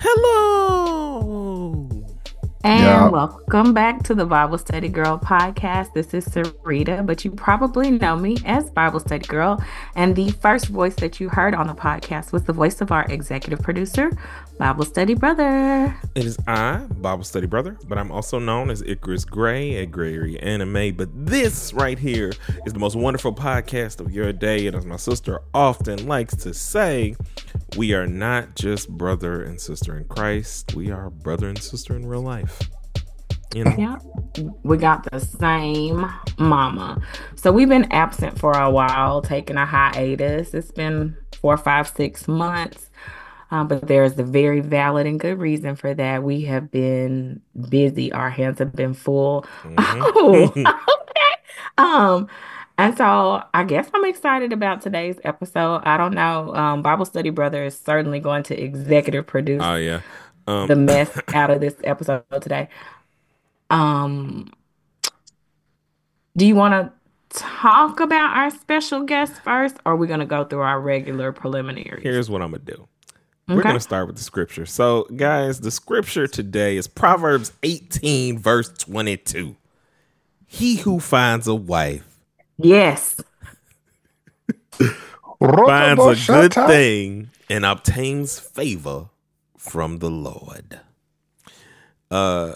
Hello. And welcome back to the Bible Study Girl podcast. This is Sarita, but you probably know me as Bible Study Girl. And the first voice that you heard on the podcast was the voice of our executive producer, Bible Study Brother. It is I, Bible Study Brother, but I'm also known as Icarus Gray at Grayry Anime. But this right here is the most wonderful podcast of your day. And as my sister often likes to say, we are not just brother and sister in Christ. We are brother and sister in real life. You know? Yeah, we got the same mama. So we've been absent for a while, taking a hiatus. It's been 4, 5, 6 months. But there's a very valid and good reason for that. We have been busy. Our hands have been full. Oh, okay. And so I guess I'm excited about today's episode. I don't know. Bible Study Brother is certainly going to executive produce the mess out of this episode today. Do you want to talk about our special guest first, or are we going to go through our regular preliminaries? Here's what I'm going to do. We're going to start with the scripture. So, guys, the scripture today is Proverbs 18, verse 22. He who finds a wife finds a good thing and obtains favor from the Lord. And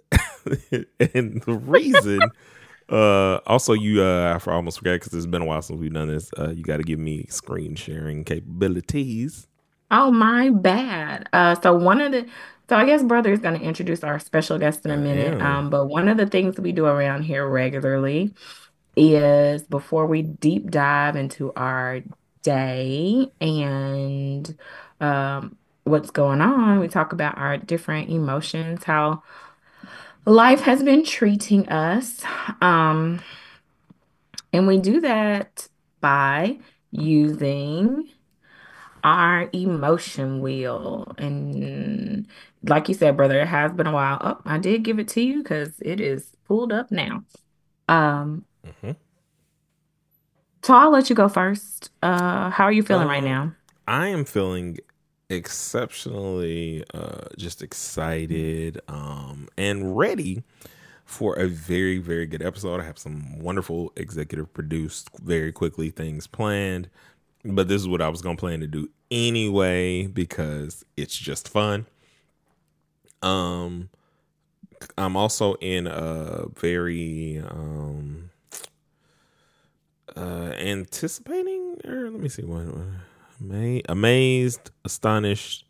the reason, also I almost forgot because it's been a while since we've done this. You got to give me screen sharing capabilities. Oh, my bad. So I guess Brother is going to introduce our special guest in a minute. But one of the things we do around here regularly is before we deep dive into our day and what's going on, we talk about our different emotions, how life has been treating us. And we do that by using our emotion wheel. And like you said, Brother, it has been a while. Oh, I did give it to you because it is pulled up now. So I'll let you go first. How are you feeling right now? I am feeling exceptionally just excited and ready for a very, very good episode. I have some wonderful executive produced, very quickly things planned. But this is what I was going to plan to do anyway because it's just fun. I'm also in a very anticipating, or let me see what amazed, astonished,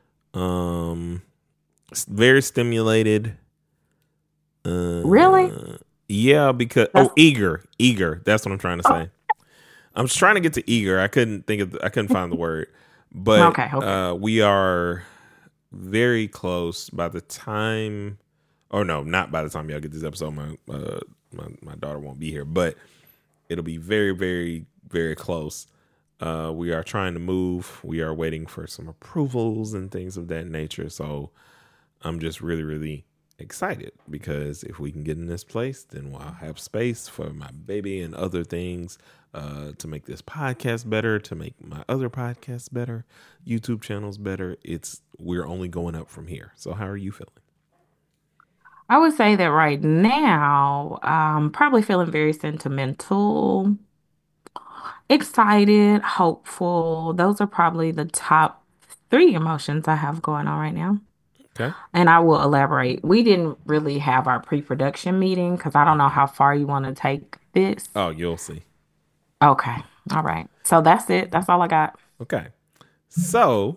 very stimulated. Really? Yeah, because eager. That's what I'm trying to say. I'm just trying to get to eager. I couldn't find the word, but okay. We are very close. By the time, or no, not by the time y'all get this episode, my daughter won't be here, but it'll be very, very, very close. We are trying to move. We are waiting for some approvals and things of that nature. So I'm just really, really excited because if we can get in this place, then we'll have space for my baby and other things to make this podcast better, to make my other podcasts better, YouTube channels better. We're only going up from here. So how are you feeling? I would say that right now, I'm probably feeling very sentimental, excited, hopeful. Those are probably the top 3 emotions I have going on right now. Okay. And I will elaborate. We didn't really have our pre-production meeting because I don't know how far you want to take this. Oh, you'll see. Okay. All right. So that's it. That's all I got. Okay. So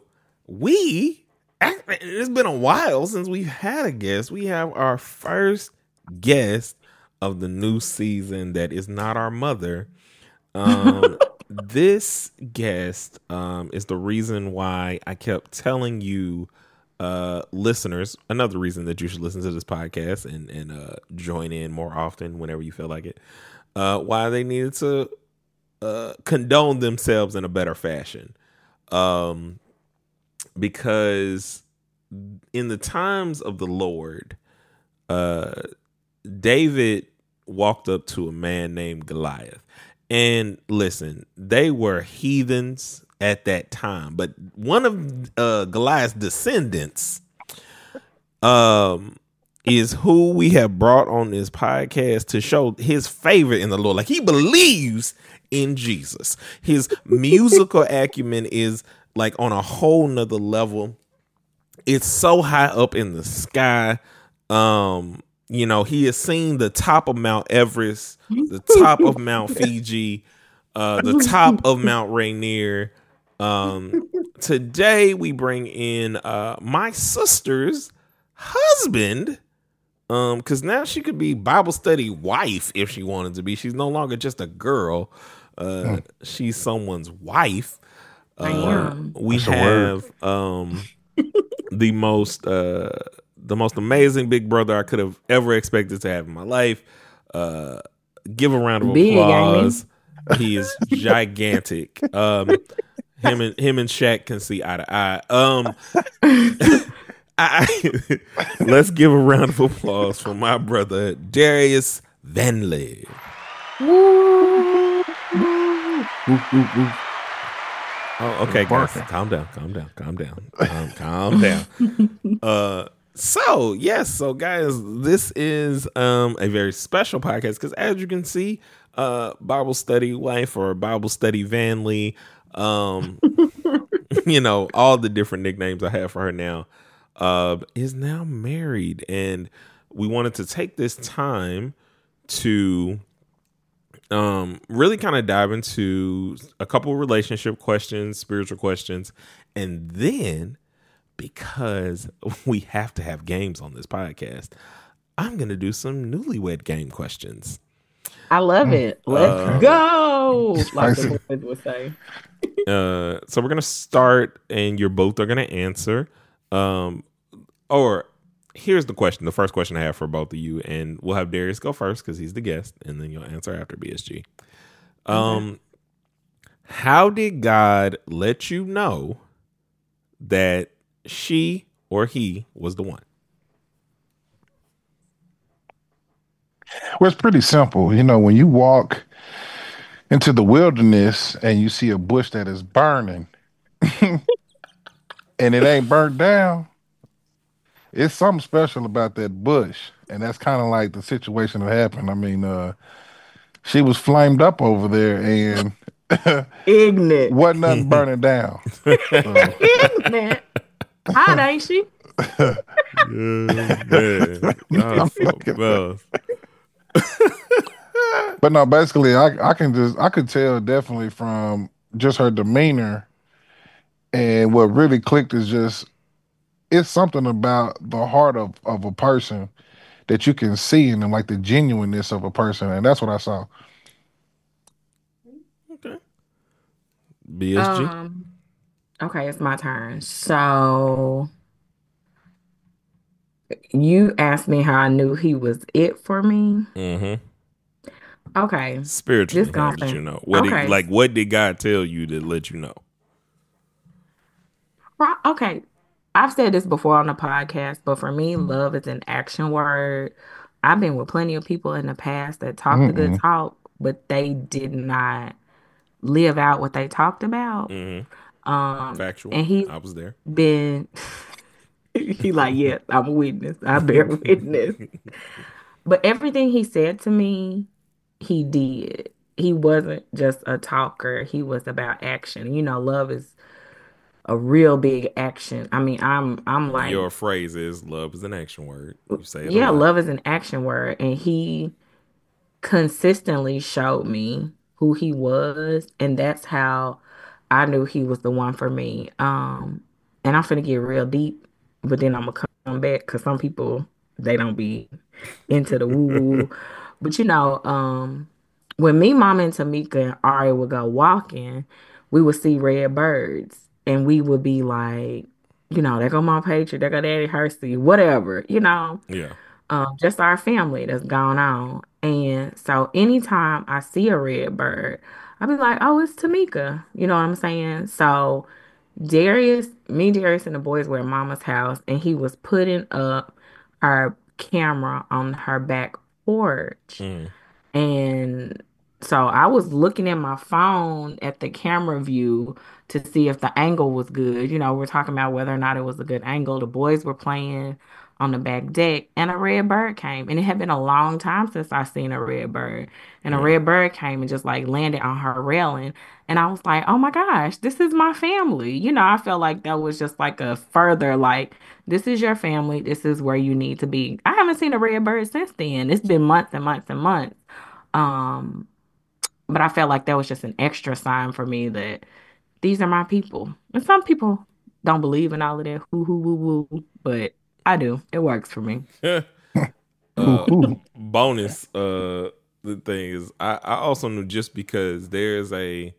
it's been a while since we've had a guest. We have our first guest of the new season that is not our mother. This guest is the reason why I kept telling you listeners, another reason that you should listen to this podcast and join in more often whenever you feel like it, why they needed to condone themselves in a better fashion. Because in the times of the Lord, David walked up to a man named Goliath. And listen, they were heathens at that time. But one of Goliath's descendants is who we have brought on this podcast to show his favor in the Lord. Like, he believes in Jesus. His musical acumen is like on a whole nother level. It's so high up in the sky. You know, he has seen the top of Mount Everest, the top of Mount Fiji, the top of Mount Rainier. Today we bring in my sister's husband, because now she could be Bible study wife if she wanted to be. She's no longer just a girl. She's someone's wife. We have the most amazing big brother I could have ever expected to have in my life. Give a round of applause. He is gigantic. Him and Shaq can see eye to eye. Let's give a round of applause for my brother Darius Vanley. Oh, okay, guys, calm down. So guys, this is a very special podcast because, as you can see, Bible study wife or Bible study Vanley, you know, all the different nicknames I have for her now, is now married, and we wanted to take this time to really kind of dive into a couple relationship questions, spiritual questions, and then, because we have to have games on this podcast, I'm going to do some newlywed game questions. I love it. Let's go. Like the boys would say. So we're going to start, and you both are going to answer. Or here's the question. The first question I have for both of you, and we'll have Darius go first because he's the guest, and then you'll answer after BSG. How did God let you know that she or he was the one? Well, it's pretty simple. You know, when you walk into the wilderness and you see a bush that is burning and it ain't burnt down, it's something special about that bush. And that's kind of like the situation that happened. I mean, she was flamed up over there and ignorant. Wasn't nothing burning down. Ignorant. Hot, ain't she? But no, basically, I could tell definitely from just her demeanor, and what really clicked is just it's something about the heart of a person that you can see in them, like the genuineness of a person, and that's what I saw. Okay. BSG. Okay, it's my turn. So you asked me how I knew he was it for me. Mm-hmm. Okay. Spiritually, how did you know? What did God tell you to let you know? Okay. I've said this before on the podcast, but for me, love is an action word. I've been with plenty of people in the past that talked a good talk, but they did not live out what they talked about. Factual. And I was there. He like, yes, I'm a witness. I bear witness. But everything he said to me, he did. He wasn't just a talker. He was about action. You know, love is a real big action. I mean, I'm like, your phrase is love is an action word. You say it. Yeah, love is an action word, and he consistently showed me who he was, and that's how I knew he was the one for me. And I'm finna get real deep, but then I'm gonna come back because some people they don't be into the woo woo. But you know, when me, Mama, and Tamika and Ari would go walking, we would see red birds, and we would be like, you know, there go my Patriot, there go Daddy Hersey, whatever, you know. Yeah. Just our family that's gone on. And so anytime I see a red bird, I'll be like, oh, it's Tamika. You know what I'm saying? So Darius and the boys were at Mama's house, and he was putting up our camera on her back porch. And So I was looking at my phone at the camera view to see if the angle was good. We're talking about whether or not it was a good angle. The boys were playing on the back deck and a red bird came. And it had been a long time since I seen a red bird. And a red bird came and just like landed on her railing. And I was like, oh my gosh, this is my family. I felt like that was just like a further like, this is your family. This is where you need to be. I haven't seen a red bird since then. It's been months and months and months. Um, but I felt like that was just an extra sign for me that these are my people. And some people don't believe in all of that woo, but I do. It works for me. Bonus, the thing is, I also knew just because there's a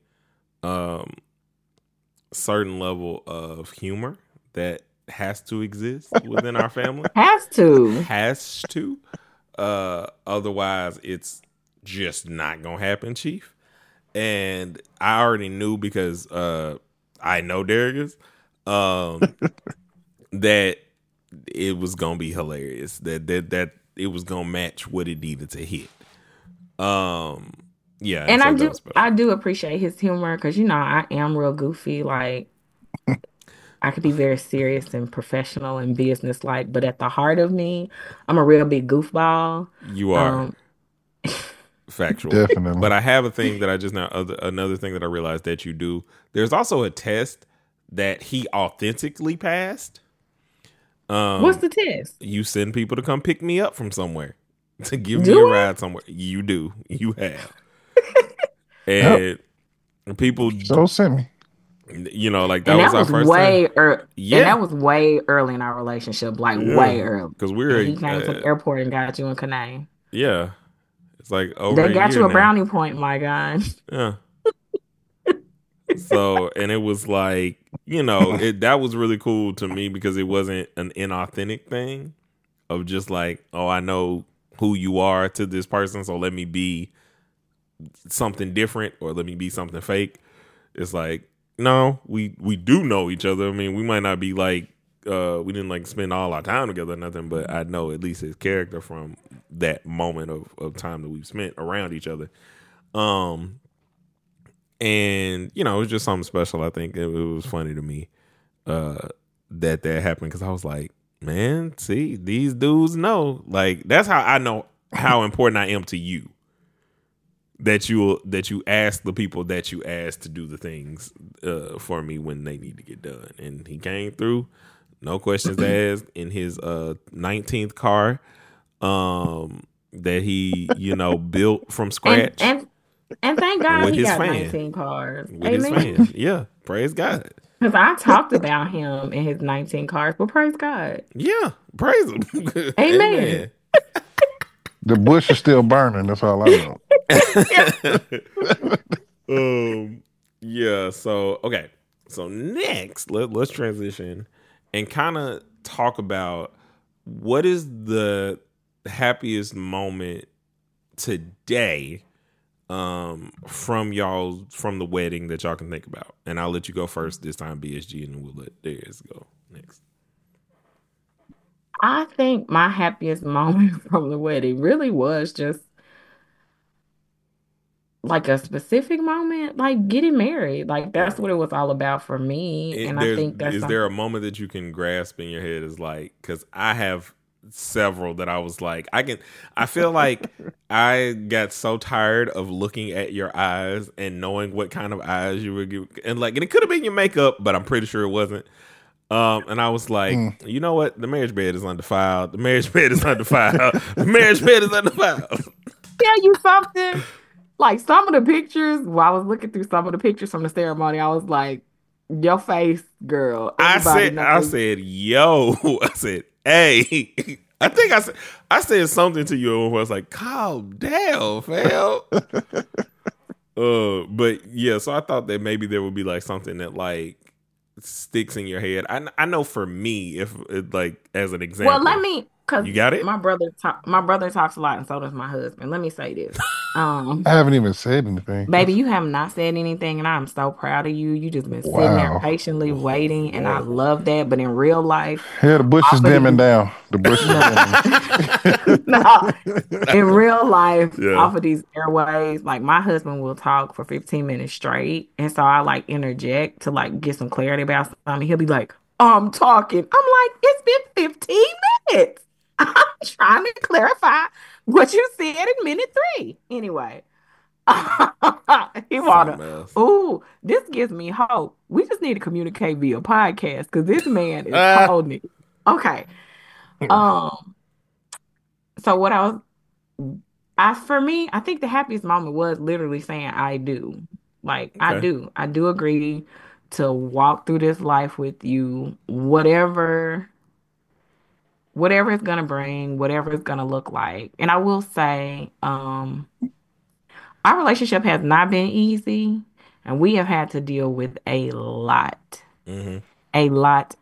certain level of humor that has to exist within our family. Has to. Otherwise, it's just not gonna happen, Chief. And I already knew because I know Darius that it was gonna be hilarious. That it was gonna match what it needed to hit. Yeah, and I do appreciate his humor because I am real goofy. Like I could be very serious and professional and business-like, but at the heart of me, I'm a real big goofball. You are. Factual. Definitely. But I have a thing that I just now, another thing that I realized that you do. There's also a test that he authentically passed. What's the test? You send people to come pick me up from somewhere to give me a ride somewhere. You do. You have. And people so send me. Like that was our first way time. Yeah, and that was way early in our relationship, like way early. Because he came to the airport and got you in Canaan. Yeah, it's like over. They got you a brownie point, my God. Yeah. So, and it was like that was really cool to me because it wasn't an inauthentic thing of just like, oh, I know who you are to this person, so let me be something different or let me be something fake. It's like, no, we do know each other. I mean, we might not be like we didn't like spend all our time together or nothing, but I know at least his character from that moment of time that we've spent around each other. And it was just something special. I think it was funny to me that happened because I was like, man, see, these dudes know. Like that's how I know how important I am to you. That you ask the people that you ask to do the things for me when they need to get done, and he came through, no questions asked, in his 19th car that he built from scratch, and thank God he got 19 cars with his fans. Yeah, praise God. Because I talked about him in his 19 cars, but praise God. Yeah, praise him. Amen. The bush is still burning. That's all I know. Yeah. So okay. So next, let's transition and kind of talk about what is the happiest moment today from the wedding that y'all can think about. And I'll let you go first this time, BSG, and then we'll let Darius go next. I think my happiest moment from the wedding really was just like a specific moment, like getting married. Like that's what it was all about for me. And I think is there a moment that you can grasp in your head is like, because I have several that I was like, I feel like I got so tired of looking at your eyes and knowing what kind of eyes you would give, and it could have been your makeup, but I'm pretty sure it wasn't. And I was like, you know what? The marriage bed is undefiled. The marriage bed is undefiled. The marriage bed is undefiled. Tell you something. Like some of the pictures, while I was looking through some of the pictures from the ceremony, I was like, your face, girl. I said, yo. I said, hey. I think I said something to you where I was like, calm down, fam. But yeah, so I thought that maybe there would be like something that like sticks in your head. I know for me, if like as an example. Well, let me, because you got it. My brother talks a lot, and so does my husband. Let me say this. I haven't even said anything. Baby, you have not said anything, and I'm so proud of you. You just been sitting there patiently waiting, and I love that. But in real life, yeah, the bush is dimming down. The bush is dimming. No. In real life, off of these airways, like my husband will talk for 15 minutes straight, and so I like interject to like get some clarity about something. He'll be like, "I'm talking." I'm like, "It's been 15 minutes. I'm trying to clarify what you said in minute 3." Anyway. He wanna. Ooh, this gives me hope. We just need to communicate via podcast because this man is holding it. Okay. So what for me, I think the happiest moment was literally saying I do. Like I do agree to walk through this life with you, whatever it's gonna bring, whatever it's gonna look like. And I will say, our relationship has not been easy, and we have had to deal with a lot. Mm-hmm. A lot.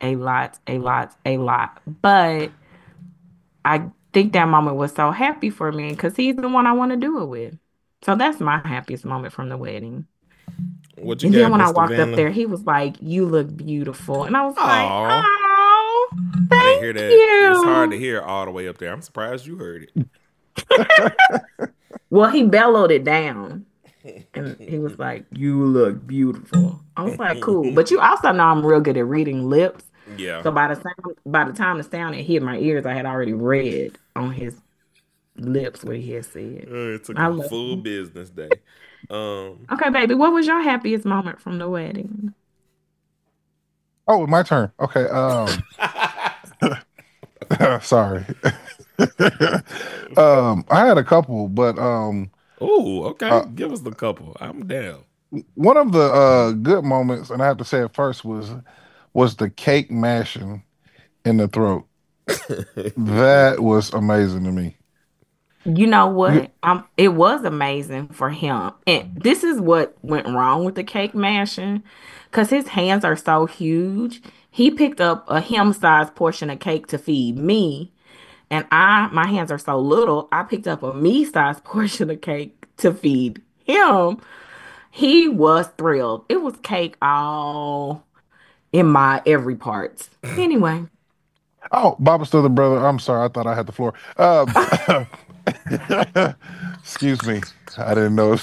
But I think that moment was so happy for me because he's the one I want to do it with. So that's my happiest moment from the wedding. And then when I walked up there, he was like, "You look beautiful." And I was like, "Oh, thank I didn't hear that. You." It's hard to hear all the way up there. I'm surprised you heard it. Well, he bellowed it down. And he was like, "You look beautiful." I was like, "Cool." But you also know I'm real good at reading lips. Yeah. So by the time the sound had hit my ears, I had already read on his lips what he had said. It took a full business day. Okay, baby, what was your happiest moment from the wedding? Oh, my turn. Okay. Sorry. I had a couple, but oh, okay. Give us the couple. I'm down. One of the good moments, and I have to say it first, was the cake mashing in the throat. That was amazing to me. You know what? It was amazing for him. And this is what went wrong with the cake mashing, because his hands are so huge. He picked up a him-sized portion of cake to feed me. And my hands are so little, I picked up a me-sized portion of cake to feed him. He was thrilled. It was cake all in my every part. Anyway. Oh, Baba still the brother. I'm sorry. I thought I had the floor. Excuse me. I didn't know.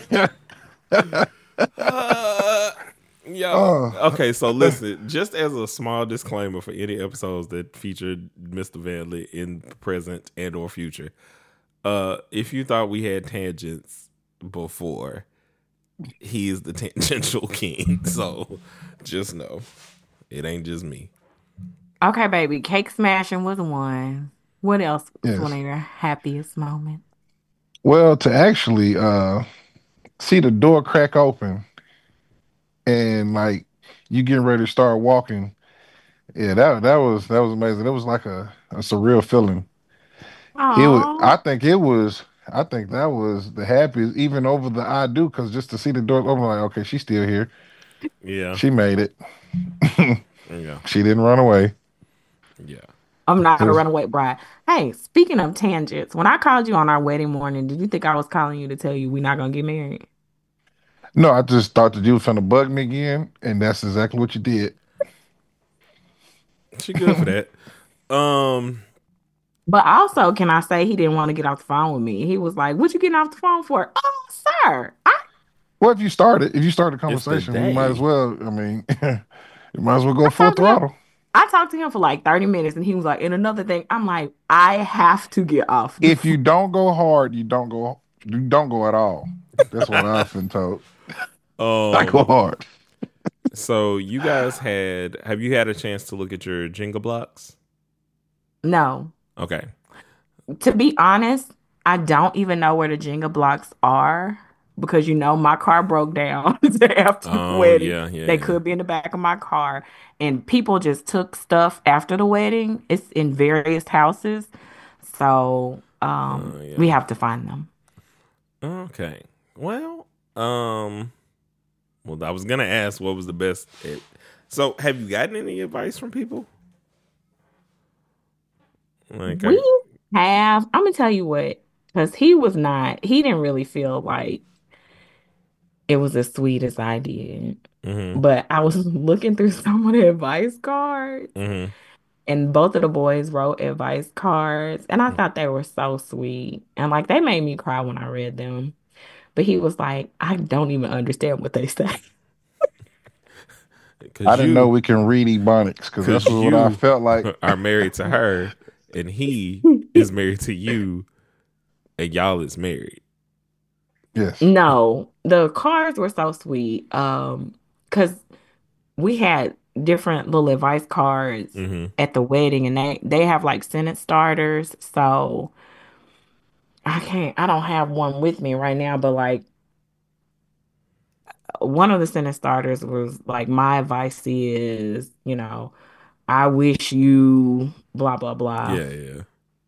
Okay, so listen, just as a small disclaimer for any episodes that featured Mr. Vanley in the present and or future, if you thought we had tangents before, he is the tangential king. So just know it ain't just me. Okay, baby. Cake smashing was one. What else was one of your happiest moments? Well, to actually see the door crack open and like you getting ready to start walking. Yeah, that was amazing. It was like a surreal feeling. I think that was the happiest, even over the I do, because just to see the door open, like, okay, she's still here. Yeah. She made it. Yeah. She didn't run away. Yeah. I'm not gonna run away, Brian. Hey, speaking of tangents, when I called you on our wedding morning, did you think I was calling you to tell you we're not gonna get married? No, I just thought that you was trying to bug me again, and that's exactly what you did. She good for that. But also, can I say he didn't want to get off the phone with me? He was like, "What you getting off the phone for?" Oh, sir. Well, if you start the conversation, you might as well. I mean, you might as well go full throttle. I talked to him for like 30 minutes, and he was like, and another thing, I'm like, I have to get off. If you don't go hard, you don't go at all. That's what I've been told. I go hard. So you guys have you had a chance to look at your Jenga blocks? No. Okay. To be honest, I don't even know where the Jenga blocks are because my car broke down after the wedding. Yeah, they could be in the back of my car, and people just took stuff after the wedding. It's in various houses, so we have to find them. Okay. Well, I was gonna ask what was the best. So, have you gotten any advice from people? We have. I'm gonna tell you what. Because he didn't really feel like it was as sweet as I did. Mm-hmm. But I was looking through some of the advice cards, Mm-hmm. and both of the boys wrote advice cards, and I thought they were so sweet. And like they made me cry when I read them. But he was like, I don't even understand what they say. I didn't know we can read Ebonics because that's what I felt like. Are married to her, and he is married to you, and y'all is married. Yes. No, the cards were so sweet. Because we had different little advice cards at the wedding, and they have like sentence starters. So I don't have one with me right now, but like one of the sentence starters was like, my advice is, I wish you blah blah blah. Yeah.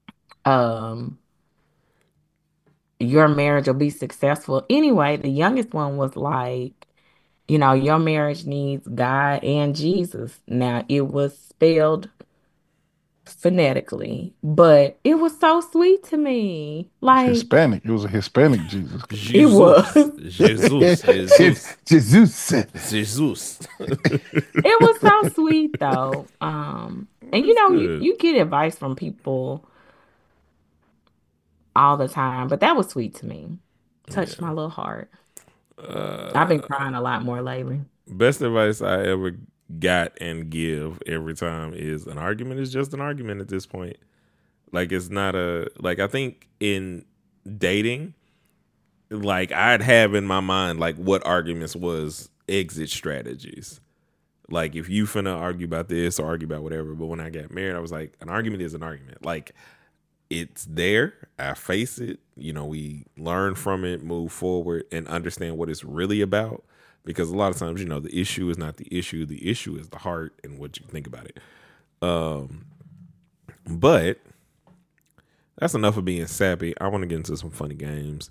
Your marriage will be successful. Anyway, the youngest one was like, your marriage needs God and Jesus. Now, it was spelled phonetically, but it was so sweet to me. Like Hispanic. It was a Hispanic Jesus. It was. Jesus. It was so sweet though. And you get advice from people all the time, but that was sweet to me. Touched my little heart. I've been crying a lot more lately. Best advice I ever got and give every time is an argument is just an argument at this point. Like it's not I think in dating, like I'd have in my mind like what arguments was exit strategies. Like if you finna argue about this or argue about whatever, but when I got married, I was like, an argument is an argument. Like it's there, I face it, we learn from it, move forward, and understand what it's really about. Because a lot of times, the issue is not the issue is the heart and what you think about it. But that's enough of being sappy. I want to get into some funny games.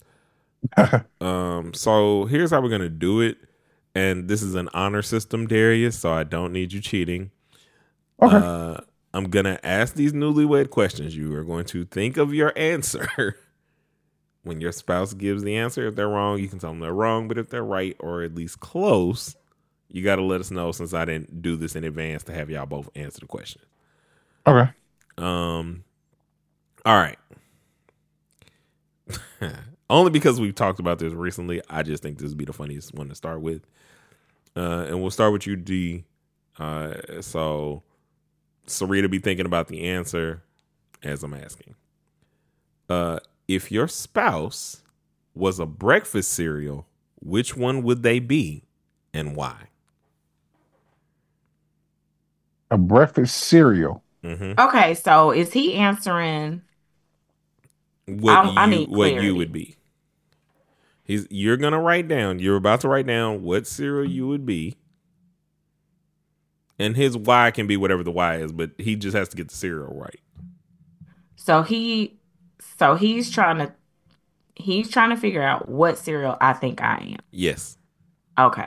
So here's how we're gonna do it. And this is an honor system, Darius, so I don't need you cheating. Okay. I'm going to ask these newlywed questions. You are going to think of your answer. When your spouse gives the answer, if they're wrong, you can tell them they're wrong. But if they're right or at least close, you got to let us know, since I didn't do this in advance, to have y'all both answer the question. Okay. All right. Only because we've talked about this recently, I just think this would be the funniest one to start with. And we'll start with you, D. So Sarita be thinking about the answer as I'm asking. If your spouse was a breakfast cereal, which one would they be and why? A breakfast cereal. Mm-hmm. Okay, so is he answering what you would be? You're about to write down what cereal you would be. And his why can be whatever the why is, but he just has to get the cereal right. So he's trying to figure out what cereal I think I am. Yes. Okay.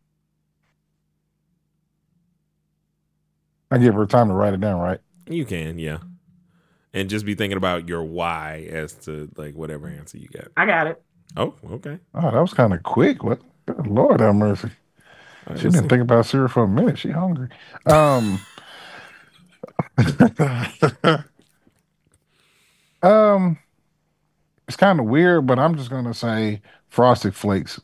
I give her time to write it down, right? You can, yeah. And just be thinking about your why as to like whatever answer you got. I got it. Oh, okay. Oh, that was kind of quick. What? Good Lord have mercy. She didn't think about cereal for a minute. She hungry. It's kind of weird, but I'm just gonna say Frosted Flakes.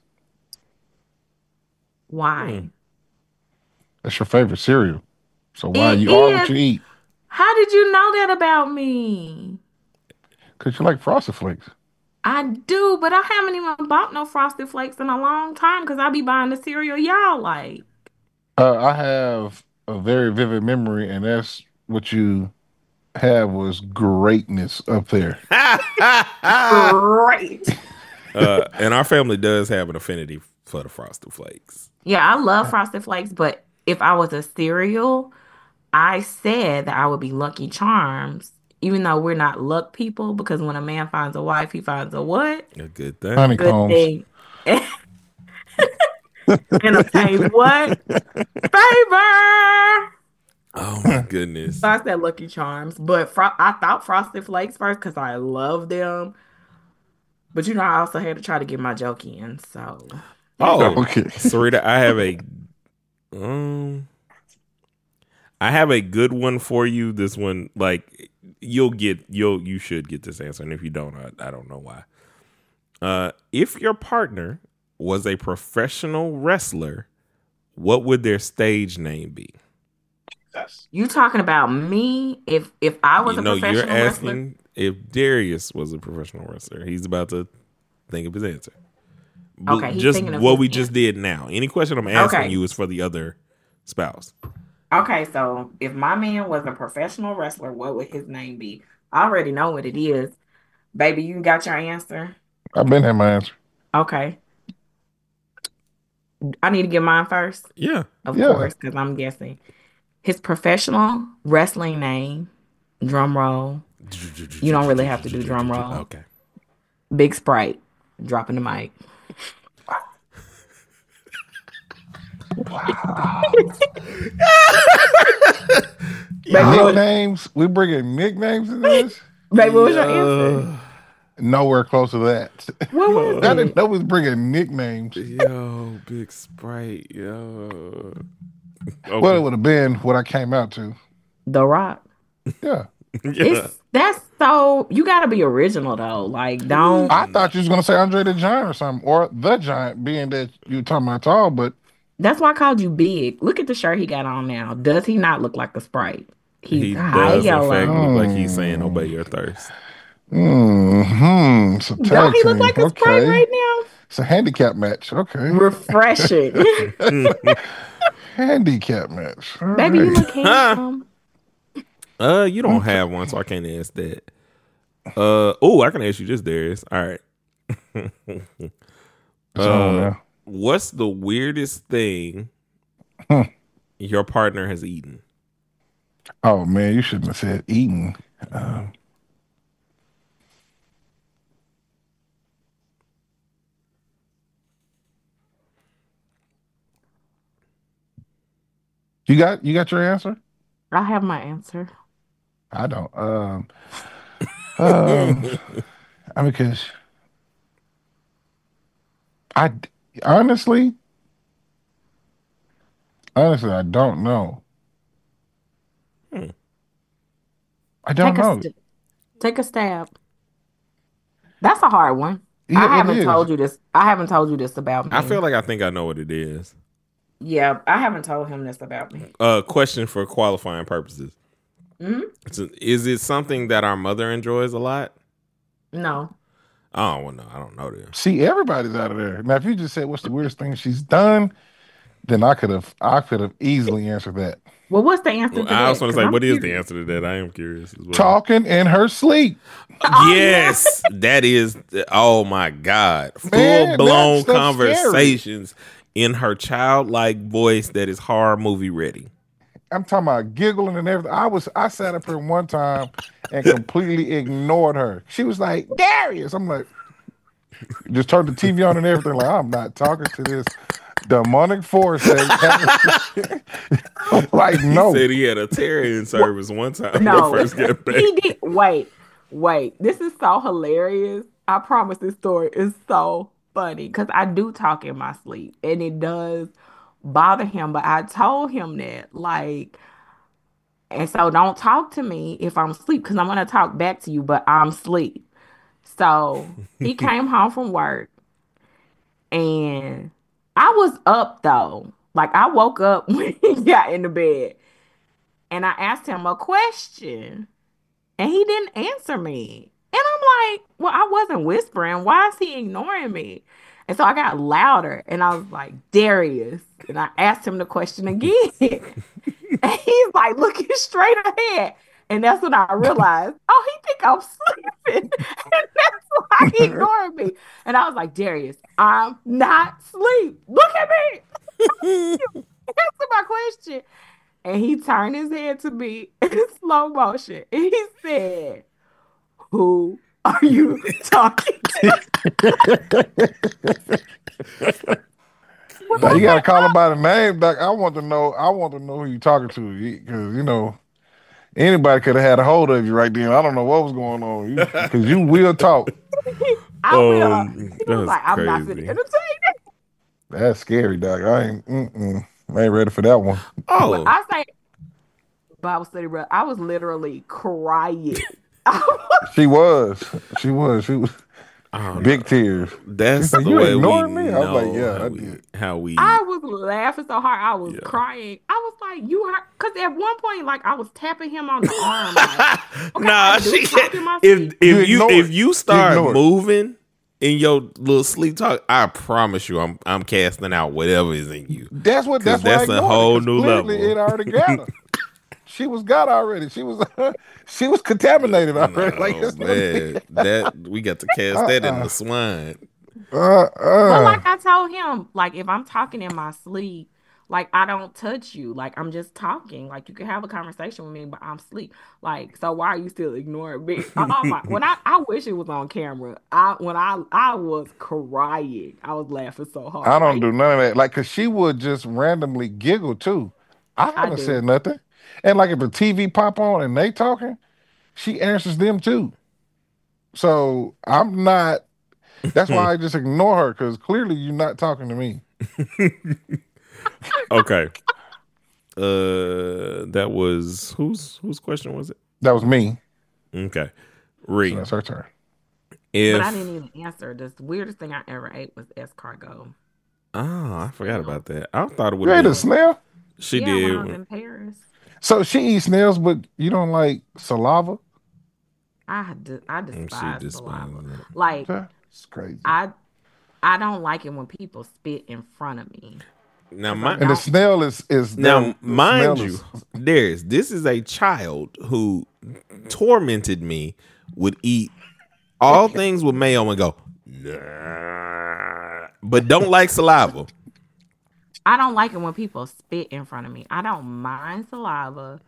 Why? That's your favorite cereal. So why you are what you eat? How did you know that about me? Because you like Frosted Flakes. I do, but I haven't even bought no Frosted Flakes in a long time because I be buying the cereal y'all like. I have a very vivid memory, and that's what you have was greatness up there. Great. And our family does have an affinity for the Frosted Flakes. Yeah, I love Frosted Flakes, but if I was a cereal, I said that I would be Lucky Charms, even though we're not luck people, because when a man finds a wife, he finds a what? A good thing. Honeycombs. Good thing. And obtains what? Favor. Oh my goodness. So I said Lucky Charms, but I thought Frosted Flakes first because I love them. But I also had to try to get my joke in. So. Oh, okay. Sarita, I have a good one for you. This one, like, you should get this answer, and if you don't, I don't know why. If your partner was a professional wrestler, what would their stage name be? You talking about me? If I was a professional you're asking wrestler? If Darius was a professional wrestler. He's about to think of his answer. Okay, just what we just did now. Any question I'm asking you is for the other spouse. Okay, so if my man was a professional wrestler, what would his name be? I already know what it is. Baby, you got your answer? I've been had my answer. Okay. I need to get mine first? Yeah. Of course, because I'm guessing. His professional wrestling name, drum roll. You don't really have to do drum roll. Okay. Big Sprite, dropping the mic. Wow. Nicknames? We bringing nicknames in this? Baby, what was your answer? Nowhere close to that. What was I didn't know we was bringing nicknames. Yo, Big Sprite, yo. Okay. Well, it would have been what I came out to. The Rock. Yeah. That's so, you got to be original though. Like, don't. I thought you was going to say Andre the Giant or something, or the Giant, being that you were talking about tall, but. That's why I called you big. Look at the shirt he got on now. Does he not look like a Sprite? He does, in fact, look like he's saying obey your thirst. Mm-hmm. So don't he look like a Sprite right now? It's a handicap match. Okay. Refreshing. Handicap match. All Baby, you look handsome. You don't have one, so I can't ask that. I can ask you this, Darius. All right. What's the weirdest thing your partner has eaten? Oh man, you shouldn't have said eaten. You got your answer? I have my answer. I don't. I mean, because I honestly, I don't know. I don't know. Take a stab. That's a hard one. Yeah, I haven't told you this. I haven't told you this about me. I feel like I think I know what it is. Yeah, I haven't told him this about me. Question for qualifying purposes. Mm-hmm. Is it something that our mother enjoys a lot? No. Oh, well, no, I don't know that. See, everybody's out of there. Now, if you just said what's the weirdest thing she's done, then I could have easily answered that. Well, what's the answer to that? I was going to say, what is the answer to that? I am curious as well. Talking in her sleep. Yes, that is. Oh my God, full-blown conversations in her childlike voice that is horror movie ready. I'm talking about giggling and everything. I sat up here one time and completely ignored her. She was like, Darius. I'm like, just turned the TV on and everything. Like, I'm not talking to this demonic force. Like, no. He said he had a Terrian service one time. No, when first got back. He did. Wait. This is so hilarious. I promise this story is so funny because I do talk in my sleep and it does bother him, but I told him that, like, and so don't talk to me if I'm asleep because I'm going to talk back to you, but I'm asleep. So he came home from work and I was up though. Like, I woke up when he got in the bed and I asked him a question and he didn't answer me. And I'm like, well, I wasn't whispering. Why is he ignoring me? And so I got louder and I was like, Darius. And I asked him the question again. And he's like looking straight ahead. And that's when I realized, oh, he think I'm sleeping. And that's why he ignored me. And I was like, Darius, I'm not asleep. Look at me. Answer my question. And he turned his head to me in slow motion. And he said, who are you talking to? Now you gotta call him by the name, Doc. I want to know who you're talking to, because anybody could have had a hold of you right then. I don't know what was going on, because you will talk. I will. He was like, I'm not going to entertain it. That's scary, dog. I ain't ready for that one. Oh, I say Bible study, bro. I was literally crying. She was. Big tears. That's the way ignoring me. I was like, yeah, I did. I was laughing so hard, I was crying. I was like, you heard? Because at one point, like, I was tapping him on the arm. Like, okay, nah, if you start moving in your little sleep talk, I promise you, I'm casting out whatever is in you. That's a whole new level. It already got her. She was God already. She was contaminated already. That we got to cast that in the swine. But like I told him, like if I'm talking in my sleep, like I don't touch you. Like I'm just talking. Like you can have a conversation with me, but I'm asleep. Like so, why are you still ignoring me? When I wish it was on camera. I was crying. I was laughing so hard. I don't do none of that. Like, cause she would just randomly giggle too. I haven't said nothing. And like if the TV pop on and they talking, she answers them too. So I'm not. That's why I just ignore her because clearly you're not talking to me. Okay. That was whose question was it? That was me. Okay. Ree. So that's her turn. But I didn't even answer. The weirdest thing I ever ate was escargot. Oh, I forgot about that. I thought it would. You ate a snail? She did. When I was in Paris. So she eats snails, but you don't like saliva? I despise saliva. It. Like that's crazy. I don't like it when people spit in front of me. Now, and the snail is now, mind you, this is a child who tormented me, would eat all things with mayo and go, nah, but don't like saliva. I don't like it when people spit in front of me. I don't mind saliva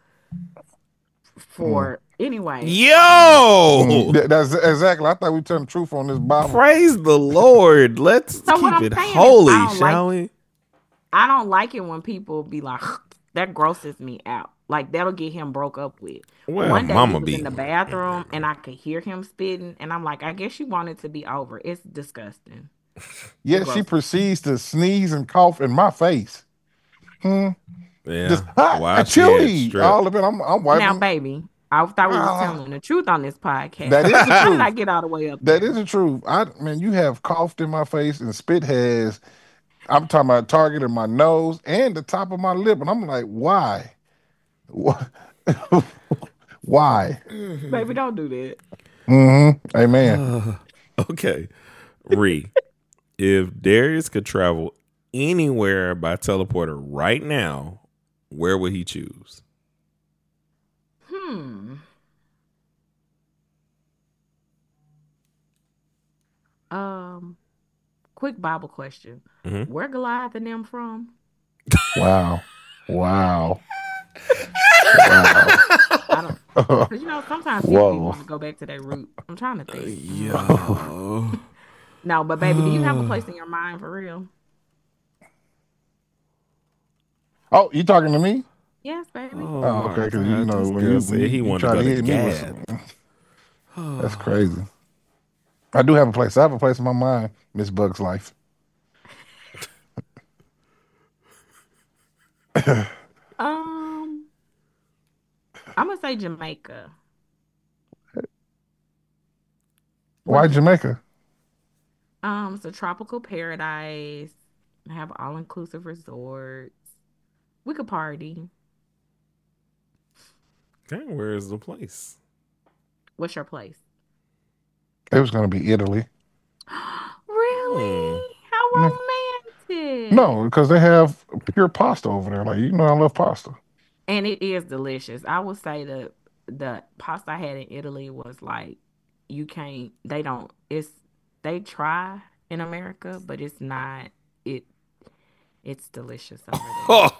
for anyway. Yo! That's exactly. I thought we turned the truth on this Bible. Praise the Lord. Let's keep it holy, shall we? I don't like it when people be like, that grosses me out. Like, that'll get him broke up with. Well, one day he was in the bathroom and I could hear him spitting. And I'm like, I guess you want it to be over. It's disgusting. Yeah, she proceeds to sneeze and cough in my face. Yeah. Just chili. All of it. I'm wiping. Now, baby, I thought we were telling the truth on this podcast. That is the truth. How did I get all the way up there? That is the truth. You have coughed in my face and spit has. I'm talking about target in my nose and the top of my lip, and I'm like, why? Why? Baby, don't do that. Mm-hmm. Amen. Okay, Ree. If Darius could travel anywhere by teleporter right now, where would he choose? Quick Bible question. Mm-hmm. Where Goliath and them from? Wow. I don't, cause sometimes people want to go back to their root. I'm trying to think. No, but baby, do you have a place in your mind for real? Oh, you talking to me? Yes, baby. Oh, okay. Because when he wanted to go to Gad. That's crazy. I do have a place. I have a place in my mind, Miss Bug's Life. I'm gonna say Jamaica. Why Jamaica? It's a tropical paradise. I have all-inclusive resorts. We could party. Okay, where is the place? What's your place? It was going to be Italy. Really? How romantic. No, because they have pure pasta over there. Like, I love pasta. And it is delicious. I would say the pasta I had in Italy was like, they try in America, but it's not, it's delicious over there.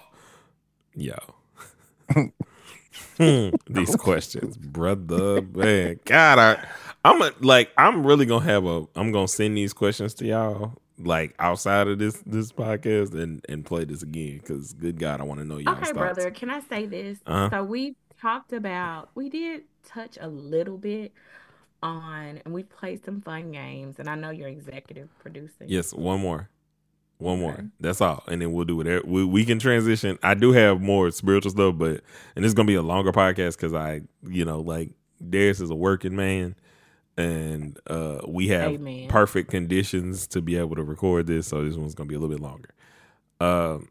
Yo. These questions, brother, man. God, I'm really gonna I'm gonna send these questions to y'all like outside of this podcast and play this again because good God, I want to know y'all's thoughts. Brother, can I say this? So we did touch a little bit on, and we played some fun games, and I know you're executive producing. Yes, one more. That's all, and then we'll do it. We can transition. I do have more spiritual stuff, and it's gonna be a longer podcast because like Darius is a working man, and we have perfect conditions to be able to record this. So this one's gonna be a little bit longer.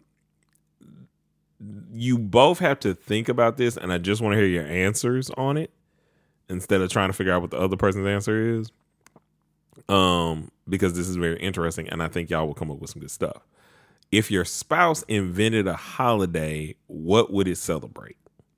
You both have to think about this, and I just want to hear your answers on it instead of trying to figure out what the other person's answer is. Because this is very interesting, and I think y'all will come up with some good stuff. If your spouse invented a holiday, what would it celebrate?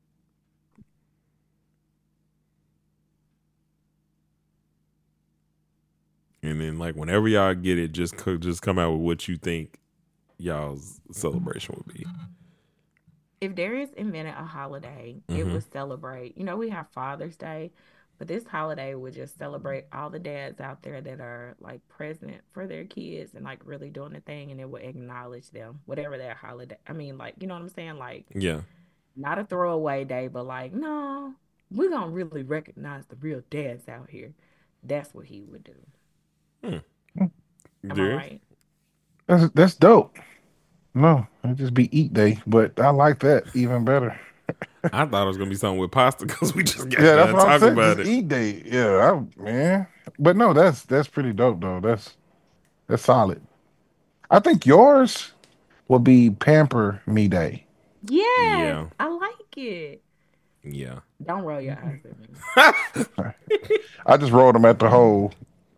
And then, like, whenever y'all get it, just come out with what you think y'all's celebration would be. If Darius invented a holiday, it would celebrate. We have Father's Day. But this holiday would just celebrate all the dads out there that are like present for their kids and like really doing the thing, and it would acknowledge them, whatever that holiday. I mean, like, you know what I'm saying? Like, yeah, not a throwaway day, but like, no, we're gonna really recognize the real dads out here. That's what he would do. Am I right? That's dope. No, it'd just be eat day, but I like that even better. I thought it was gonna be something with pasta because we just got done talking about it. Eat day, yeah, man. But no, that's pretty dope though. That's solid. I think yours will be Pamper Me Day. Yeah, I like it. Yeah. Don't roll your eyes at me. I just rolled them at the hole.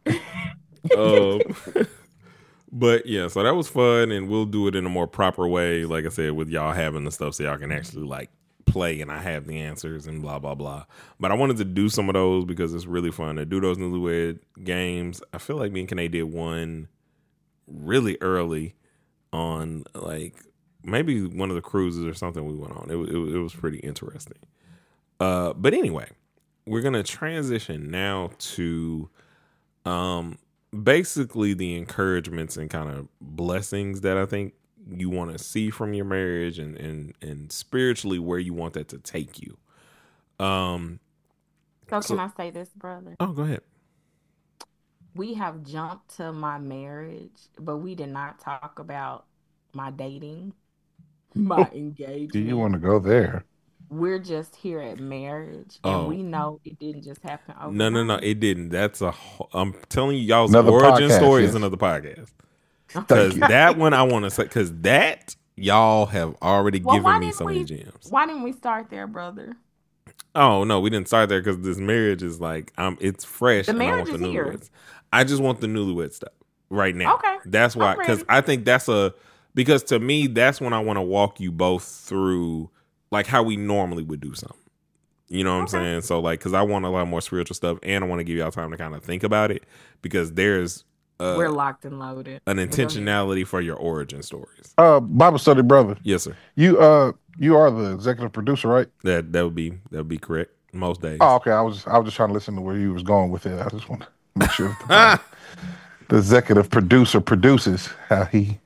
But yeah, so that was fun, and we'll do it in a more proper way, like I said, with y'all having the stuff so y'all can actually like play and I have the answers and blah blah blah. But I wanted to do some of those because it's really fun to do those newlywed games. I feel like me and Kanae did one really early on, like maybe one of the cruises or something we went on. It was pretty interesting. But anyway, we're gonna transition now to basically the encouragements and kind of blessings that I think you want to see from your marriage and spiritually where you want that to take you. So can I say this, brother? Oh, go ahead. We have jumped to my marriage, but we did not talk about my dating, my engagement. Do you want to go there? We're just here at marriage, and we know it didn't just happen overnight. No, it didn't. I'm telling you, y'all's another origin podcast, story is another podcast. Because that one I want to say, because that y'all have already given me so many gems. Why didn't we start there, brother? Oh no, we didn't start there because this marriage is like it's fresh. The marriage is here. I just want the newlywed stuff right now. Okay, that's why. Because I think because to me that's when I want to walk you both through like how we normally would do something. You know what I'm saying? So like, because I want a lot more spiritual stuff, and I want to give y'all time to kind of think about it because there's we're locked and loaded. An intentionality for your origin stories. Bible study, brother. Yes, sir. You are the executive producer, right? That would be correct most days. Oh, okay. I was just trying to listen to where you was going with it. I just want to make sure the executive producer produces how he.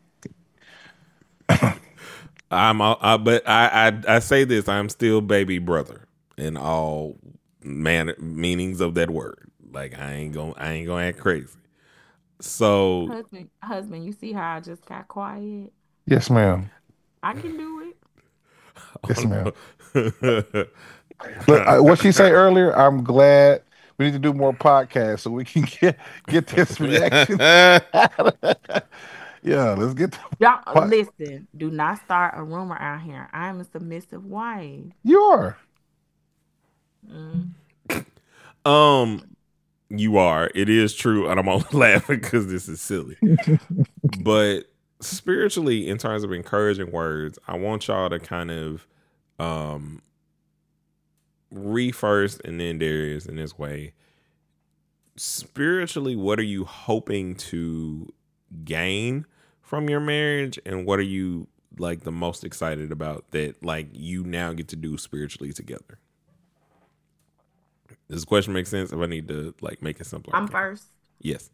But I say this: I'm still baby brother in all meanings of that word. Like I ain't gonna act crazy. So, husband, you see how I just got quiet? Yes, ma'am. I can do it. Yes, ma'am. Look, what she said earlier, I'm glad we need to do more podcasts so we can get this reaction. Yeah, let's get. Y'all, listen, do not start a rumor out here. I am a submissive wife. You are. You are. It is true, and I'm only laughing because this is silly. But spiritually, in terms of encouraging words, I want y'all to kind of first and then Darius in this way. Spiritually, what are you hoping to gain from your marriage, and what are you like the most excited about that like you now get to do spiritually together? Does the question make sense? If I need to like make it simpler, I'm first. Yes.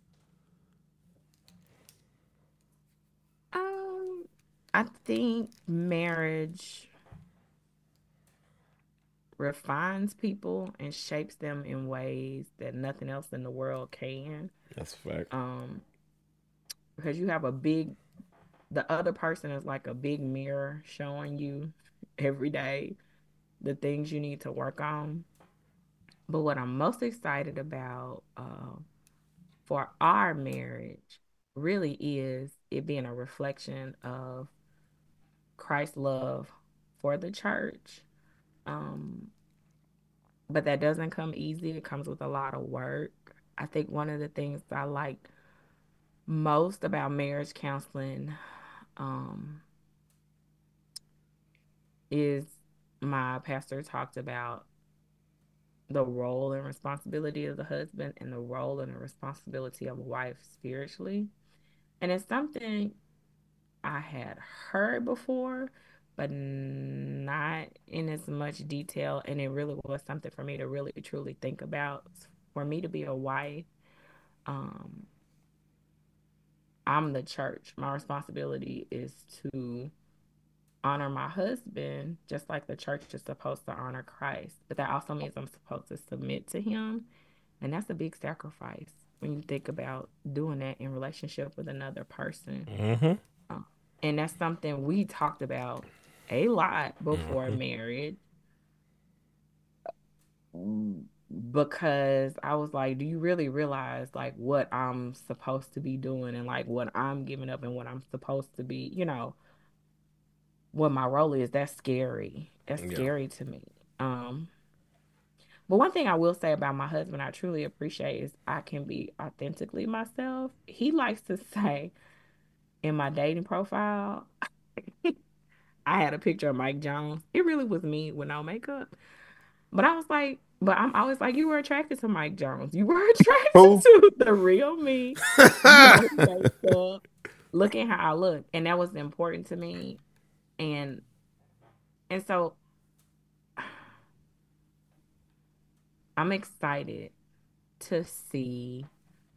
I think marriage refines people and shapes them in ways that nothing else in the world can. That's a fact. Because you have the other person is like a big mirror showing you every day the things you need to work on. But what I'm most excited about for our marriage really is it being a reflection of Christ's love for the church. But that doesn't come easy. It comes with a lot of work. I think one of the things I like most about marriage counseling is my pastor talked about the role and responsibility of the husband and the role and the responsibility of a wife spiritually. And it's something I had heard before, but not in as much detail. And it really was something for me to really truly think about. For me to be a wife, I'm the church. My responsibility is to honor my husband, just like the church is supposed to honor Christ. But that also means I'm supposed to submit to him. And that's a big sacrifice when you think about doing that in relationship with another person. Mm-hmm. And that's something we talked about a lot before marriage. Because I was like, do you really realize like what I'm supposed to be doing and like what I'm giving up and what I'm supposed to be, what my role is? That's scary. That's scary to me. But one thing I will say about my husband, I truly appreciate is I can be authentically myself. He likes to say in my dating profile, I had a picture of Mike Jones. It really was me with no makeup. But I was like, but I'm always like, you were attracted to Mike Jones. You were attracted to the real me. Looking how I look. And that was important to me. And so I'm excited to see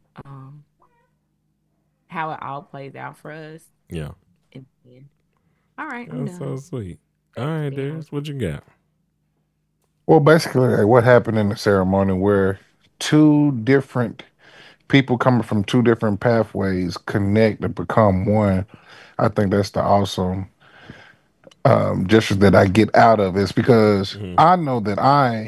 how it all plays out for us. Yeah. All right. That's so sweet. All right, Darius, what you got? Well, basically, like, what happened in the ceremony where two different people coming from two different pathways connect and become one. I think that's the awesome gesture that I get out of it. It's because I know that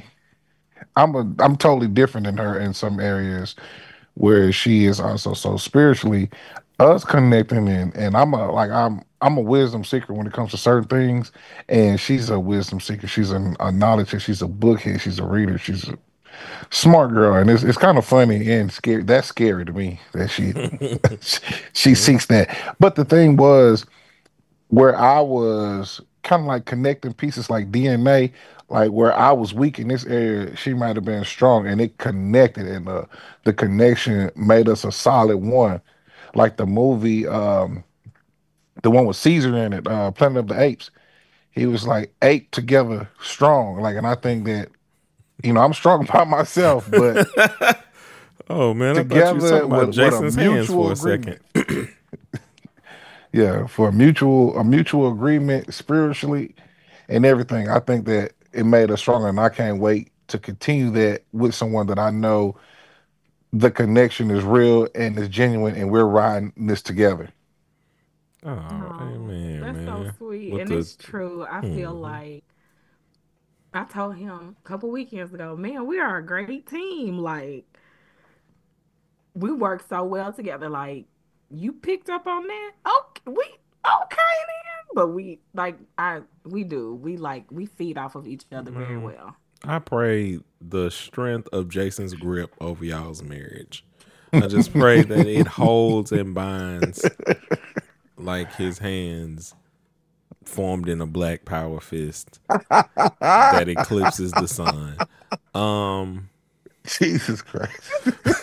I'm totally different than her in some areas where she is also so spiritually. Us connecting and I'm a wisdom seeker when it comes to certain things, and she's a wisdom seeker. She's a knowledge, she's a bookhead, she's a reader, she's a smart girl, and it's kind of funny and scary. That's scary to me that she seeks that. But the thing was, where I was kind of like connecting pieces like DNA, like where I was weak in this area, she might have been strong, and it connected, and the connection made us a solid one. Like the movie, the one with Caesar in it, Planet of the Apes. He was like eight together strong. Like, and I think that, I'm strong by myself, but oh man, I thought you were talking about Jason's hands for a second. Yeah, for a mutual agreement spiritually and everything. I think that it made us stronger, and I can't wait to continue that with someone that I know the connection is real and is genuine, and we're riding this together. Oh, amen, that's man. So sweet. And it's true. I feel like I told him a couple weekends ago, man, we are a great team. Like, we work so well together. Like, you picked up on that? Okay, then. But we do. We feed off of each other very well. I pray the strength of Jason's grip over y'all's marriage. I just pray that it holds and binds like his hands formed in a black power fist that eclipses the sun. Jesus Christ.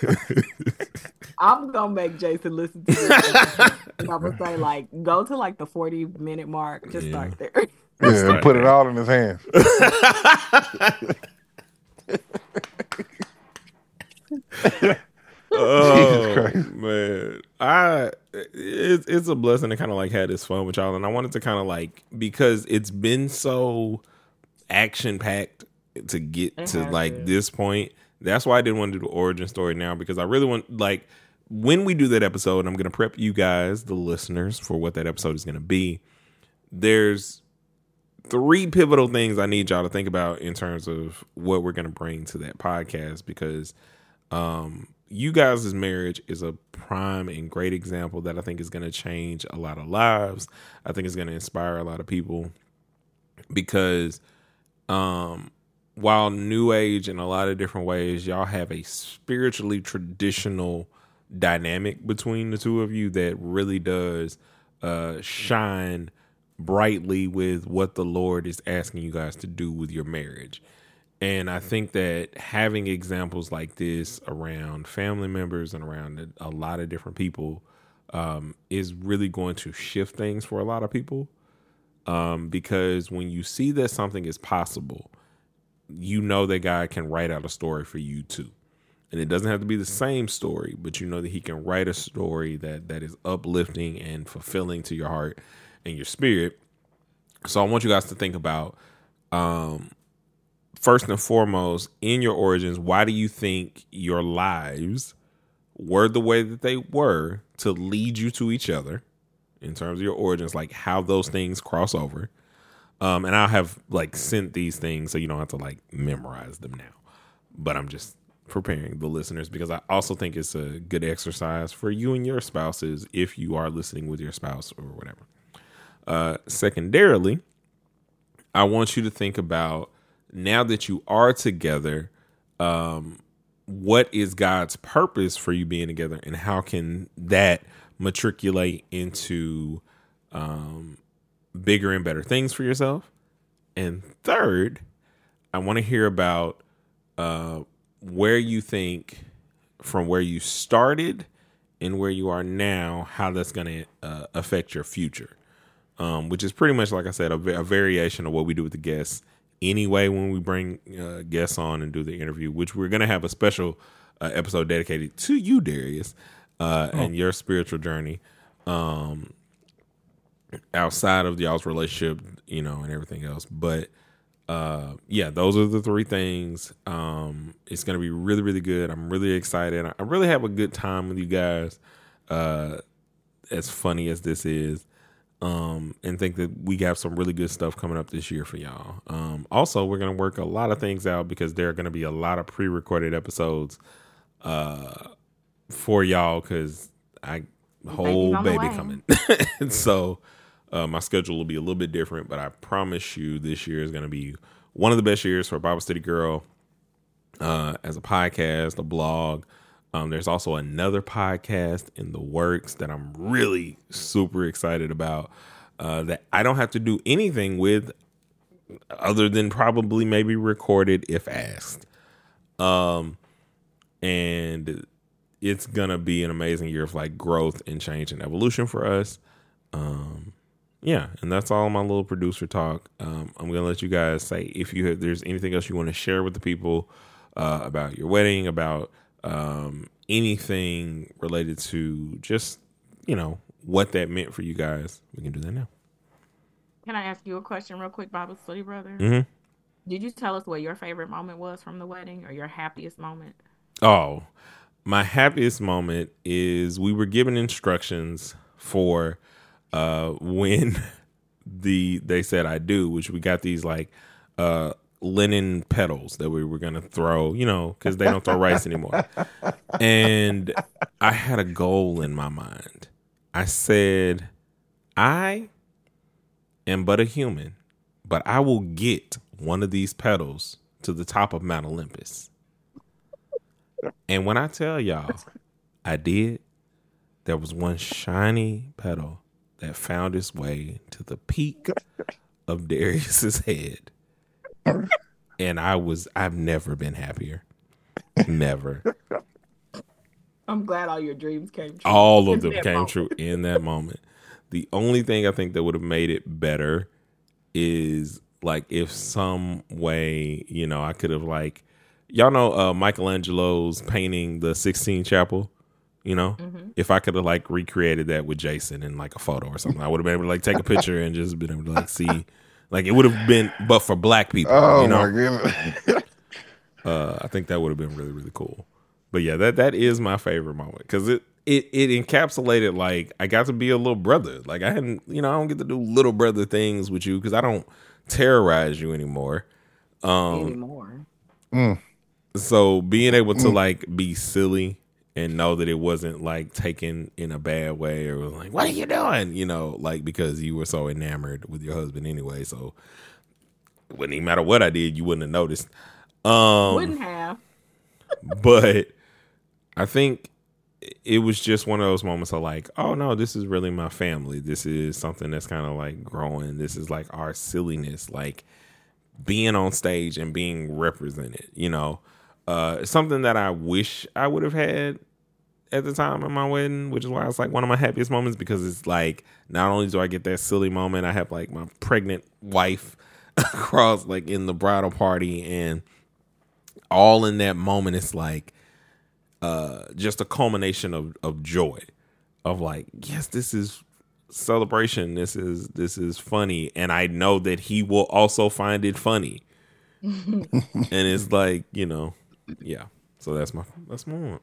I'm gonna make Jason listen to this. And I'm gonna say, like, go to like the 40-minute mark. Just start there. Yeah, put it all in his hands. Oh man, it's a blessing to kind of like have this fun with y'all, and I wanted to kind of like, because it's been so action packed to get to like this point. That's why I didn't want to do the origin story now, because I really want, like, when we do that episode, I'm going to prep you guys, the listeners, for what that episode is going to be. There's 3 pivotal things I need y'all to think about in terms of what we're going to bring to that podcast, because you guys' marriage is a prime and great example that I think is going to change a lot of lives. I think it's going to inspire a lot of people, because while New Age in a lot of different ways, y'all have a spiritually traditional dynamic between the two of you that really does shine brightly with what the Lord is asking you guys to do with your marriage. And I think that having examples like this around family members and around a lot of different people is really going to shift things for a lot of people. Because when you see that something is possible, you know that God can write out a story for you too. And it doesn't have to be the same story, but you know that he can write a story that is uplifting and fulfilling to your heart and your spirit. So I want you guys to think about, first and foremost, in your origins, why do you think your lives were the way that they were to lead you to each other in terms of your origins, like how those things cross over? And I'll have like sent these things so you don't have to like memorize them now, but I'm just preparing the listeners because I also think it's a good exercise for you and your spouses if you are listening with your spouse or whatever. Secondarily, I want you to think about, now that you are together, what is God's purpose for you being together, and how can that matriculate into bigger and better things for yourself? And third, I want to hear about where you think, from where you started and where you are now, how that's going to affect your future, which is pretty much, like I said, a variation of what we do with the guests anyway when we bring guests on and do the interview, which we're going to have a special episode dedicated to you, Darius, and your spiritual journey outside of y'all's relationship, you know, and everything else. But yeah, those are the 3 things. It's going to be really, really good. I'm really excited. I really have a good time with you guys, as funny as this is. And think that we have some really good stuff coming up this year for y'all. Also, we're going to work a lot of things out because there are going to be a lot of pre-recorded episodes for y'all, because whole baby coming. So my schedule will be a little bit different, but I promise you this year is going to be one of the best years for Bible Study Girl as a podcast, a blog. There's also another podcast in the works that I'm really super excited about, that I don't have to do anything with other than probably maybe record it if asked. And it's going to be an amazing year of like growth and change and evolution for us. Yeah, and that's all my little producer talk. I'm going to let you guys say if there's anything else you want to share with the people about your wedding, about anything related to just, you know, what that meant for you guys. We can do that now. Can I ask you a question real quick, Bible Study Brother? Mm-hmm. Did you tell us what your favorite moment was from the wedding, or your happiest moment? Oh, my happiest moment is we were given instructions for when they said I do, which we got these like linen petals that we were going to throw, you know, because they don't throw rice anymore. And I had a goal in my mind. I said, I am but a human, but I will get one of these petals to the top of Mount Olympus. And when I tell y'all I did, there was one shiny petal that found its way to the peak of Darius's head. And I've never been happier. Never. I'm glad all your dreams came true. All of them came true in that moment. The only thing I think that would have made it better is like if some way, you know, I could have like, y'all know Michelangelo's painting the Sistine Chapel, you know? Mm-hmm. If I could have like recreated that with Jason in like a photo or something, I would have been able to like take a picture and just been able to like see Like it would have been, but for black people, oh my goodness. I think that would have been really, really cool. But yeah, that is my favorite moment because it encapsulated like I got to be a little brother. Like I hadn't, I don't get to do little brother things with you because I don't terrorize you anymore. So being able to like be silly and know that it wasn't like taken in a bad way or like, what are you doing? Like because you were so enamored with your husband anyway. So it wouldn't even matter what I did, you wouldn't have noticed. Wouldn't have. But I think it was just one of those moments of like, oh no, this is really my family. This is something that's kind of like growing. This is like our silliness, like being on stage and being represented, something that I wish I would have had at the time of my wedding, which is why it's like one of my happiest moments because it's like not only do I get that silly moment, I have like my pregnant wife across like in the bridal party and all in that moment it's like just a culmination of joy of like, yes, this is celebration, this is funny, and I know that he will also find it funny. And it's like, yeah. So that's my moment.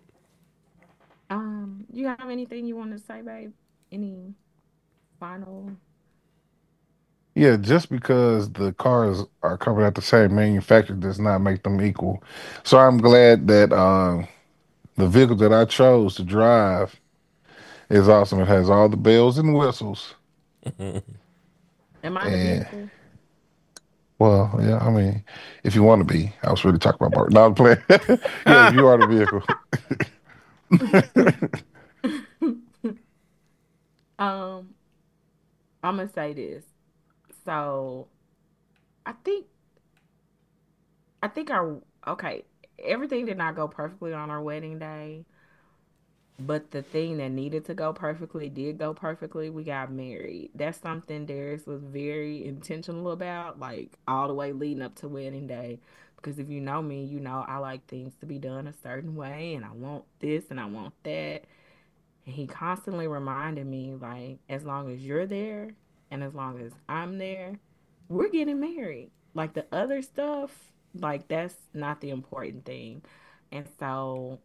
You have anything you want to say, babe? Any final? Yeah, just because the cars are covered at the same manufacturer does not make them equal. So I'm glad that the vehicle that I chose to drive is awesome. It has all the bells and whistles. Am I the vehicle? Well, yeah, I mean, if you want to be, I was really talking about Bart. No, I'm playing. Yeah, you are the vehicle. I'm gonna say this. So I think our okay, everything did not go perfectly on our wedding day, but the thing that needed to go perfectly did go perfectly. We got married. That's something Darius was very intentional about, like all the way leading up to wedding day. Because if you know me, you know I like things to be done a certain way, and I want this and I want that. And he constantly reminded me, like, as long as you're there and as long as I'm there, we're getting married. Like the other stuff, like that's not the important thing. And so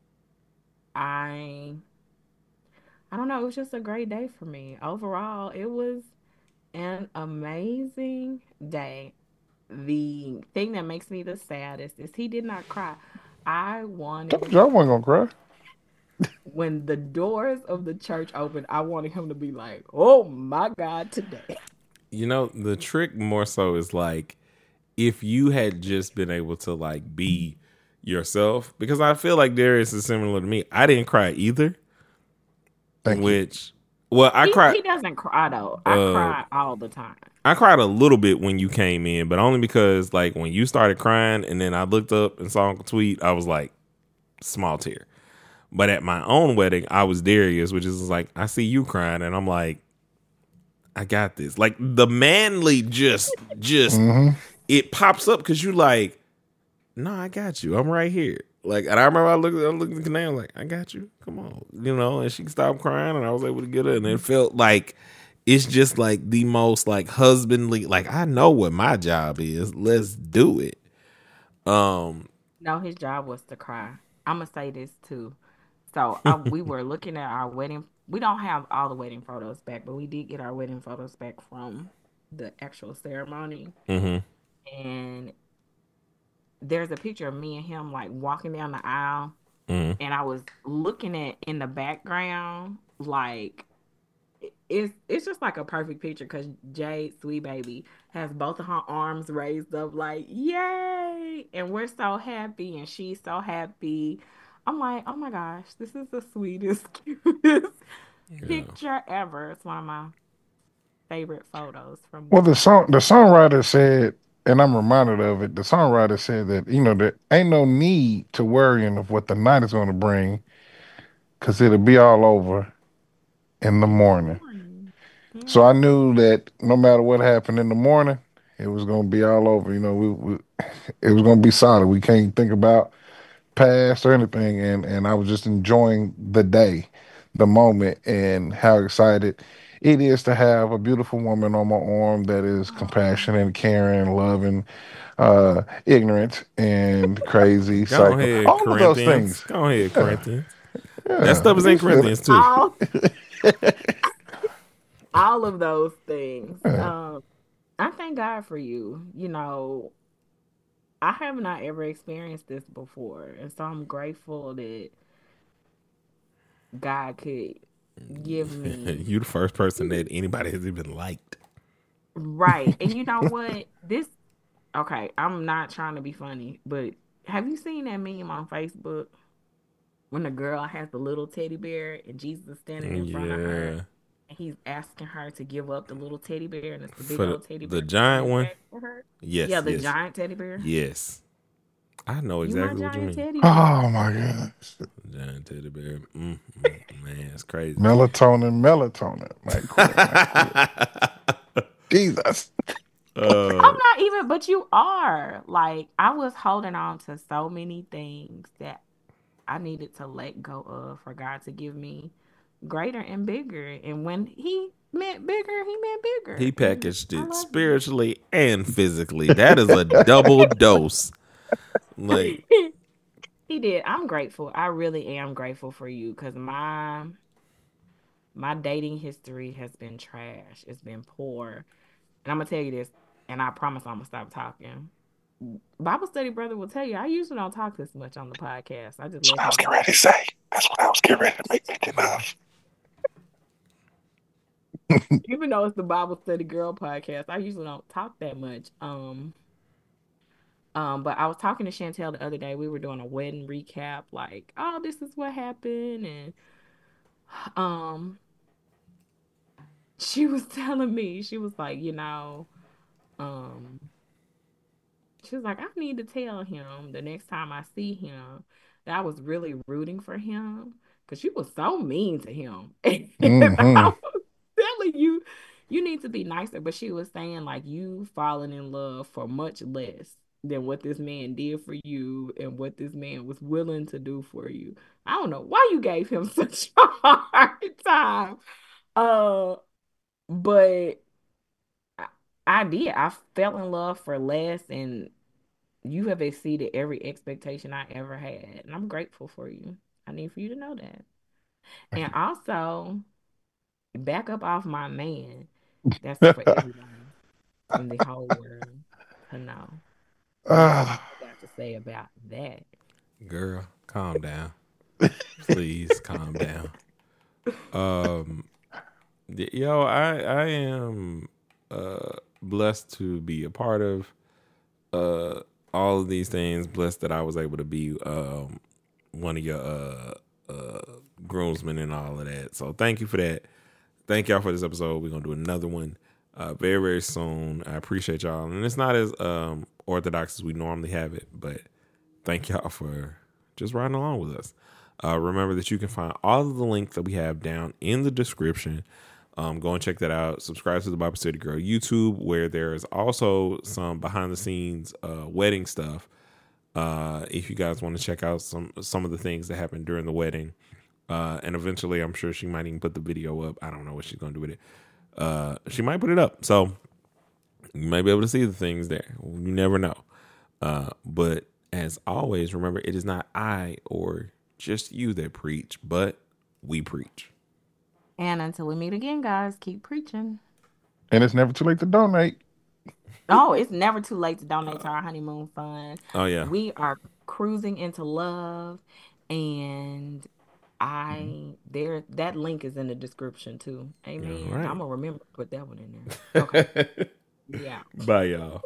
I I don't know, it was just a great day for me. Overall, it was an amazing day. The thing that makes me the saddest is he did not cry. I wanted I wasn't gonna cry. When the doors of the church opened, I wanted him to be like, "Oh my God, today." The trick more so is like if you had just been able to like be yourself, because I feel like Darius is similar to me. I didn't cry either. I cried. He doesn't cry though. I cry all the time. I cried a little bit when you came in, but only because like when you started crying and then I looked up and saw Uncle Tweet, I was like, small tear. But at my own wedding, I was Darius, which is like, I see you crying and I'm like, I got this. Like the manly just it pops up because you like, no, I got you. I'm right here. Like, and I remember I looked at the canal like, I got you. Come on, and she stopped crying, and I was able to get her, and it felt like it's just like the most like husbandly. Like I know what my job is. Let's do it. No, his job was to cry. I'm gonna say this too. So we were looking at our wedding. We don't have all the wedding photos back, but we did get our wedding photos back from the actual ceremony. And there's a picture of me and him like walking down the aisle, and I was looking at in the background like it's just like a perfect picture because Jade, sweet baby, has both of her arms raised up like yay, and we're so happy and she's so happy. I'm like, oh my gosh, this is the sweetest, cutest picture ever. It's one of my favorite photos from. Well, the songwriter said, and I'm reminded of it. The songwriter said that there ain't no need to worrying of what the night is going to bring, because it'll be all over in the morning. Yeah. So I knew that no matter what happened in the morning, it was going to be all over. It was going to be solid. We can't think about past or anything, and I was just enjoying the day. the moment and how excited it is to have a beautiful woman on my arm that is compassionate, caring, loving, ignorant, and crazy, Go psycho. ahead, All of those Corinthians. things. Go ahead, Yeah, Corinthians. That yeah. stuff is in Corinthians too. All of those things. Yeah. I thank God for you. You know, I have not ever experienced this before, and so I'm grateful that God could give me You the first person that anybody has even liked. right. And you know what? This okay, I'm not trying to be funny, but have you seen that meme on Facebook when the girl has the little teddy bear and Jesus is standing in front of her Yeah. and he's asking her to give up the little teddy bear and it's the big For old teddy the bear giant coming one? back for her? Yes, Yeah, the yes. giant teddy bear. Yes. I know You my exactly what you giant mean. teddy bear. Oh my goodness. Giant teddy bear. Man, it's crazy. Melatonin. Might quit. Jesus. I'm not even, but you are. Like, I was holding on to so many things that I needed to let go of for God to give me greater and bigger. And when He meant bigger, He meant bigger. He And packaged I it love spiritually and physically. That is a double dose. Like, Him. He did. I'm grateful. I really am grateful for you because my dating history has been trash. It's been poor. And I'm gonna tell you this, and I promise I'm gonna stop talking. Bible study brother will tell you I usually don't talk this much on the podcast. I just That's what let I was him. getting ready to say. That's what I was getting ready to make mention of. Even though it's the Bible study girl podcast, I usually don't talk that much. But I was talking to Chantel the other day. We were doing a wedding recap, like, oh, this is what happened, and um, she was telling me, she was like, um, she was like, I need to tell him the next time I see him that I was really rooting for him because she was so mean to him. And I Mm-hmm. was telling you, you need to be nicer. But she was saying, like, you falling in love for much less than what this man did for you and what this man was willing to do for you. I don't know why you gave him such a hard time. Uh, but I did. I fell in love for less and you have exceeded every expectation I ever had. And I'm grateful for you. I need for you to know that. And also, back up off my man. That's for everybody in the whole world to know. And that's all I got to say about that. girl, calm down. Please calm down. Yo, I am blessed to be a part of all of these things. Blessed that I was able to be one of your groomsmen and all of that. So thank you for that. Thank y'all for this episode. We're gonna do another one very, very soon. I appreciate y'all. And it's not as orthodox as we normally have it, but thank y'all for just riding along with us. Remember that you can find all of the links that we have down in the description. Go and check that out. Subscribe to the Bible Study Girl YouTube, where there's also some behind the scenes wedding stuff. If you guys want to check out some of the things that happened during the wedding. And eventually I'm sure she might even put the video up. I don't know what she's going to do with it. She might put it up. So you might be able to see the things there. You never know. But as always, remember, it is not I or just you that preach, but we preach. And until we meet again, guys, keep preaching. And it's never too late to donate. Oh, it's never too late to donate to our honeymoon fund. Oh, yeah. We are cruising into love, and that link is in the description too. Amen. Right. I'm gonna remember to put that one in there. Okay. Yeah. Bye, y'all.